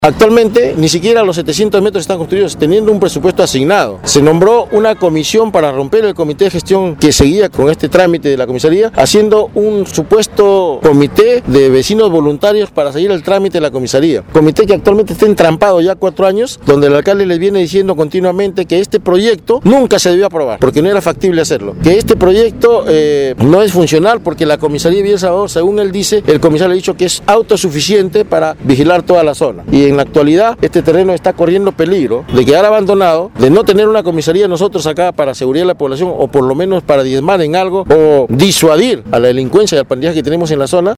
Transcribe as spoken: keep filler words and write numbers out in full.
Actualmente ni siquiera los setecientos metros están construidos teniendo un presupuesto asignado. Se nombró una comisión para romper el comité de gestión que seguía con este trámite de la comisaría, haciendo un supuesto comité de vecinos voluntarios para seguir el trámite de la comisaría. Comité que actualmente está entrampado ya cuatro años, donde el alcalde les viene diciendo continuamente que este proyecto nunca se debió aprobar, porque no era factible hacerlo. Que este proyecto eh, no es funcional porque la comisaría de Villa El Salvador, según él dice, el comisario ha dicho que es autosuficiente para vigilar toda la zona. Y en la actualidad este terreno está corriendo peligro de quedar abandonado, de no tener una comisaría nosotros acá para seguridad de la población o por lo menos para diezmar en algo o disuadir a la delincuencia y al pandillero que tenemos en la zona.